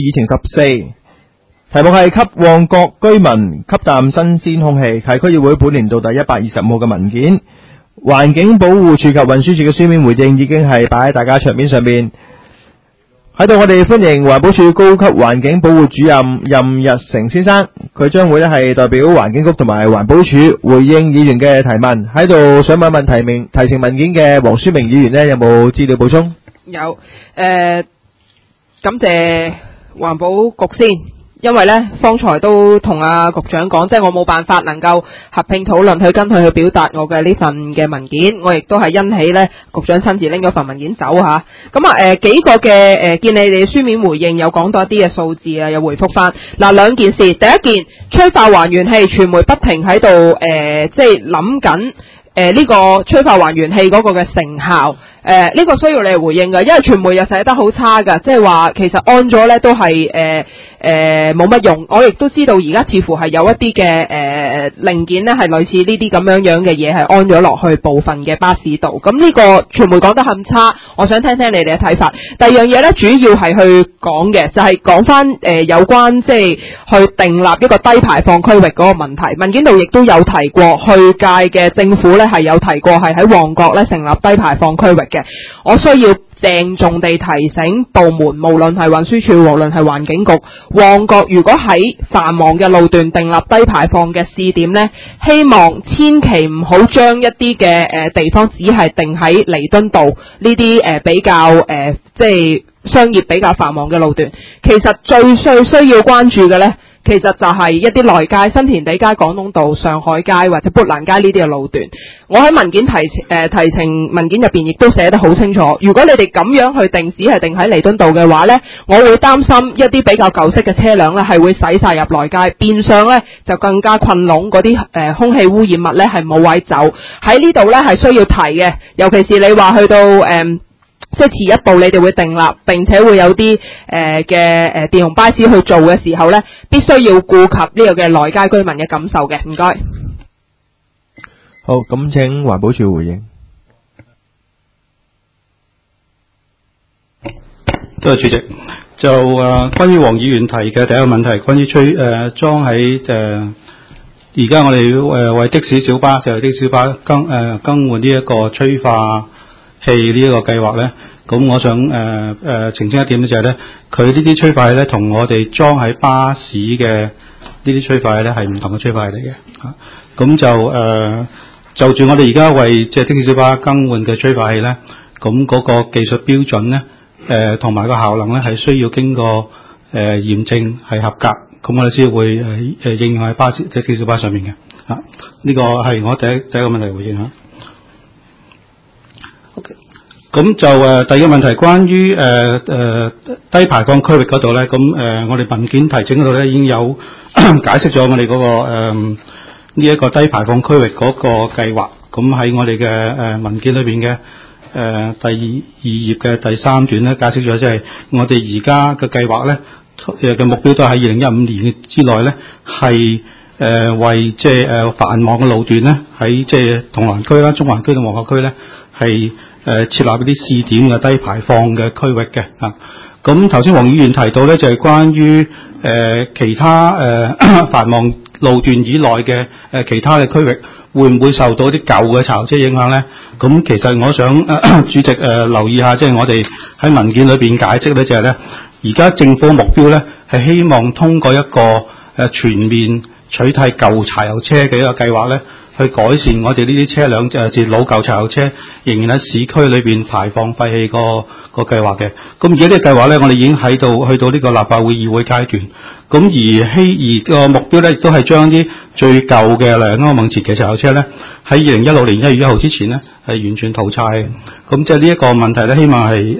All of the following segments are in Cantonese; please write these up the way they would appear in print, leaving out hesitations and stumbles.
議程14，題目係給旺角居民吸啖新鮮空氣，係區議會本年度第125號嘅文件。環境保護署及運輸署嘅書面回應已經係擺喺大家桌面上面。喺度我哋歡迎環保署高級環境保護主任任日成先生，佢將會係代表環境局同埋環保署回應議員嘅提問。喺度想問一問提呈文件嘅黃書明議員有冇資料補充？ 有，感謝環保局先，因為呢方才都同局長講，即係我冇辦法能夠合併討論去跟佢去表達我嘅呢份嘅文件，我亦都係因起呢局長親自拎咗份文件走吓。咁幾個嘅見你哋書面回應有講到一啲嘅數字啊，又回覆翻嗱兩件事。第一件催化還原器，傳媒不停喺度即係諗緊呢個催化還原器嗰個嘅成效。呢個需要你嚟回應嘅，因為傳媒又寫得好差㗎，即係話其實安咗呢都係冇乜用。我亦都知道而家似乎係有一啲嘅零件呢係類似呢啲咁樣嘅嘢係安咗落去部分嘅巴士度。咁呢個傳媒講得咁差，我想聽聽你哋嘅睇法。第二樣嘢呢，主要係去講嘅就係講翻有關即係去訂立一個低排放區域嗰個問題。文件度亦都有提過，去屆嘅政府呢係有提過係喺旺角呢成立低排放區域。我需要鄭重地提醒部門，無論係運輸署，無論係環境局，旺角如果喺繁忙嘅路段訂立低排放嘅試點呢，希望千祈唔好將一啲嘅地方只係定喺彌敦道呢啲比較即係商業比較繁忙嘅路段。其實最需要關注嘅呢，其實就係一啲內街、新填地街、廣東道、上海街或者砵蘭街呢啲嘅路段。我喺文件提呈文件入邊亦都寫得好清楚。如果你哋咁樣去定，只係定喺彌敦道嘅話呢，我會擔心一啲比較舊式嘅車輛呢係會駛晒入內街，變相呢就更加困籠嗰啲空氣污染物呢係冇位走。喺呢度呢係需要提嘅，尤其是你話去到即係遲一步你哋會訂立，並且會有啲嘅電動巴士去做嘅時候呢，必須要顧及呢個嘅內街居民嘅感受嘅。唔該。 好，咁請環保署回應。 多謝主席。就關於黃議員提嘅第一個問題，關於裝喺而家我哋為的士小巴就係的士小巴更換呢一個催化器呢一個計劃咧，咁我想澄清一點咧，就係咧，佢呢啲催化器咧同我哋裝喺巴士嘅呢啲催化器咧係唔同嘅催化器嚟嘅嚇。咁就住我哋而家為即係的士小巴更換嘅催化器咧，咁嗰個技術標準咧同埋個效能咧係需要經過驗證係合格，咁我哋先會應用喺的士小巴上面嘅嚇。呢個係我第一個問題回應嚇。OK， 咁就第二個問題，關於低排放區域嗰度咧，咁我哋文件提請嗰度咧已經有解釋咗我哋嗰個呢一個低排放區域嗰個計劃。咁喺我哋嘅文件裏邊嘅第二頁嘅第3段咧，解釋咗即係我哋而家嘅計劃咧嘅目標都係喺2015年之內咧係為即係繁忙嘅路段咧喺即係銅鑼灣區啦、中環區同旺角區咧係設立一啲試點嘅低排放嘅區域嘅啊。咁頭先黃議員提到咧就係關於其他繁忙路段以內嘅其他嘅區域會唔會受到啲舊嘅柴油車影響咧？咁其實我想主席留意下，即係我哋喺文件裏邊解釋咧就係咧，而家政府嘅目標咧係希望通過一個全面取締舊柴油車嘅一個計劃咧，去改善我哋呢啲車輛即係老舊柴油車仍然喺市區裏邊排放廢氣個計劃嘅。咁而家呢個計劃咧，我哋已經去到呢個立法會議會階段。咁而個目標咧，亦都係將啲最舊嘅歐盟前期柴油車咧，喺2016年1月1號之前咧，係完全淘汰嘅。咁即係呢一個問題咧，希望係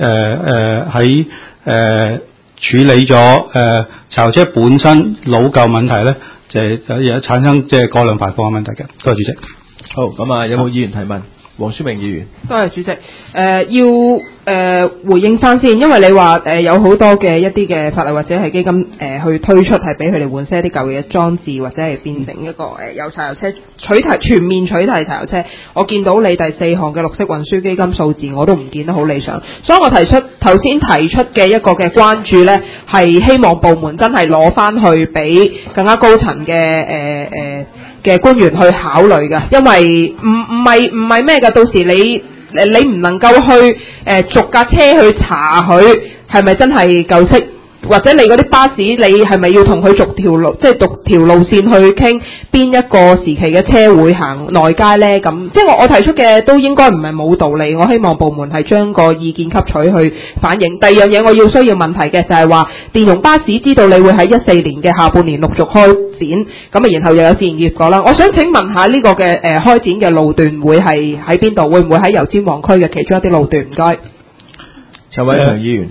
喺處理咗柴油車本身老舊問題咧，就係產生即係過量排放嘅問題嘅。多謝主席。 好，咁有冇議員提問？ 黃書明議員。 多謝主席。要回應翻先，因為你話有好多嘅一啲嘅法例或者係基金去推出係俾佢哋換些啲舊嘅裝置，或者係變成一個有柴油車全面取締柴油車。我見到你第4項嘅綠色運輸基金數字，我都唔見得好理想，所以我頭先提出嘅一個嘅關注呢，係希望部門真係攞翻去俾更加高層嘅官員去考慮嘅，因為唔係咩㗎，到時你唔能夠去逐架車去查佢係咪真係舊式，或者你嗰啲巴士你係咪要同佢逐條路線去傾邊一個時期嘅車會行內街呢？咁即係我提出嘅都應該唔係冇道理，我希望部門係將個意見吸取去反映。第二樣嘢我需要問題嘅就係話電容巴士知道你會喺14年嘅下半年陸續開展，咁啊然後又有試驗結果啦。我想請問下呢個嘅開展嘅路段會係喺邊度？會唔會喺油尖旺區嘅其中一啲路段？唔該。 陳偉強議員。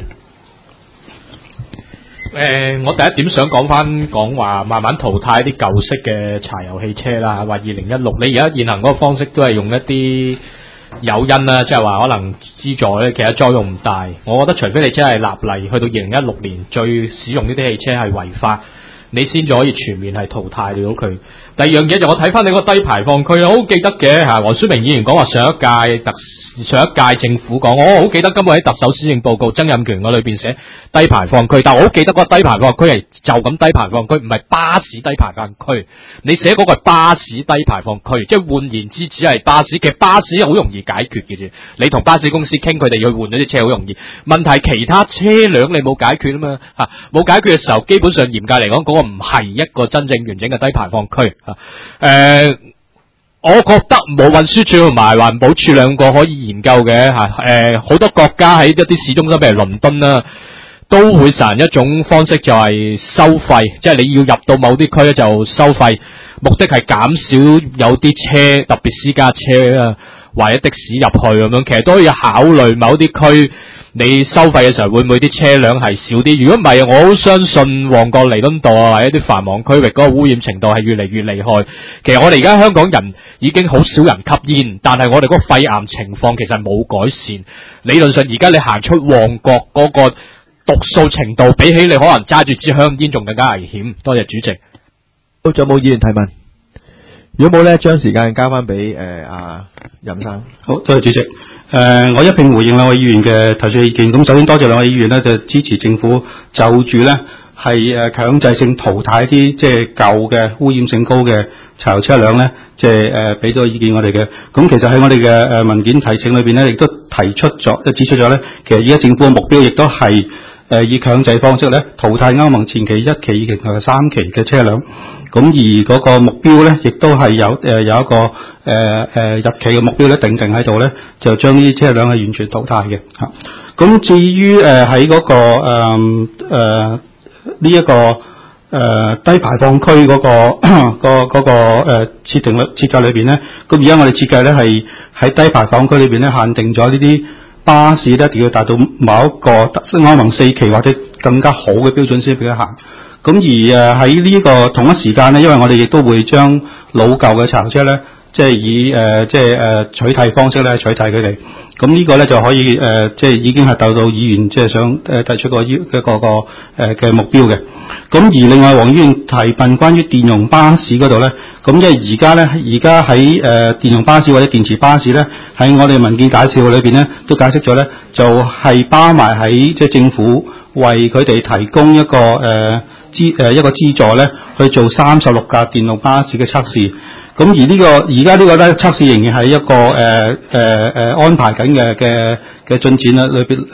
我第一點想講話慢慢淘汰啲舊式嘅柴油汽車啦，話2016，你而家現行嗰個方式都係用一啲誘因啦，即係話可能資助咧，其實作用唔大。我覺得除非你真係立例去到2016年最使用呢啲汽車係違法，你先至可以全面係淘汰到佢。第二樣嘢就我睇翻你個低排放區，我好記得嘅嚇，黃書明議員講話上一屆政府講，我好記得今日喺特首施政報告曾蔭權嗰裏邊寫低排放區，但我好記得嗰個低排放區係就咁低排放區，唔係巴士低排放區。你寫嗰個係巴士低排放區，即係換言之，只係巴士。其實巴士好容易解決嘅啫，你同巴士公司傾，佢哋去換咗啲車好容易。問題其他車輛你冇解決啊嘛嚇，冇解決嘅時候，基本上嚴格嚟講，嗰個唔係一個真正完整嘅低排放區嚇。我覺得冇運輸署同埋環保署兩個可以研究嘅嚇。好多國家喺一啲市中心，譬如倫敦啦，都會實行一種方式，就係收費，即係你要入到某啲區咧就收費，目的係減少有啲車，特別私家車啊或者的士入去咁樣。其實都可以考慮某啲區你收費嘅時候會唔會啲車輛係少啲？如果唔係，我好相信旺角彌敦道啊或者啲繁忙區域嗰個污染程度係越嚟越厲害。其實我哋而家香港人已經好少人吸煙，但係我哋嗰個肺癌情況其實冇改善。理論上而家你行出旺角嗰個毒素程度，比起你可能揸住支香煙仲更加危險。多謝主席。 仲有冇議員提問？如果冇咧，將時間交翻俾任生。 好，多謝主席。我一併回應兩位議員嘅提出意見。咁首先多謝兩位議員咧，就支持政府就住咧係強制性淘汰一啲即係舊嘅污染性高嘅柴油車輛咧，即係俾咗意見我哋嘅。咁其實喺我哋嘅文件提請裏邊咧，亦都提出咗，指出咗咧，其實而家政府嘅目標亦都係以強制方式咧淘汰歐盟前期、1期、2期同埋3期嘅車輛。咁而嗰個目標咧，亦都係有一個日期嘅目標咧定喺度咧，就將呢啲車輛係完全淘汰嘅嚇。咁至於喺嗰個呢一個低排放區嗰個設計裏邊咧，咁而家我哋設計咧係喺低排放區裏邊咧限定咗呢啲巴士咧一定要達到某一個歐盟4期或者更加好嘅標準先俾佢行。咁而喺呢個同一時間咧，因為我哋亦都會將老舊嘅柴油車咧，即係以取締方式咧取締佢哋。咁呢個咧就可以即係已經係達到議員即係想提出嘅目標嘅。咁而另外黃議員提問關於電容巴士嗰度咧，咁因為而家喺電容巴士或者電池巴士咧，喺我哋文件介紹裏邊咧都解釋咗咧，就係包埋喺即係政府為佢哋提供一個資助咧，去做36架電動巴士嘅測試。咁而而家呢個咧測試仍然係一個安排緊嘅進展啦，裏邊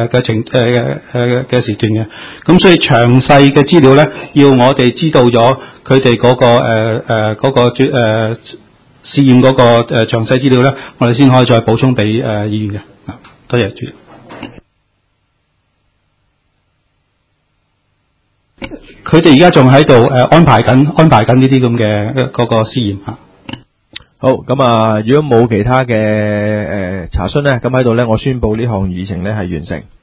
嘅時段嘅。咁所以詳細嘅資料咧，要我哋知道咗佢哋嗰個試驗嗰個詳細資料咧，我哋先可以再補充俾議員嘅。多謝主席。佢哋而家仲喺度安排緊呢啲咁嘅嗰個試驗嚇。 好，咁如果冇其他嘅查詢咧，咁喺度咧，我宣布呢項議程咧係完成。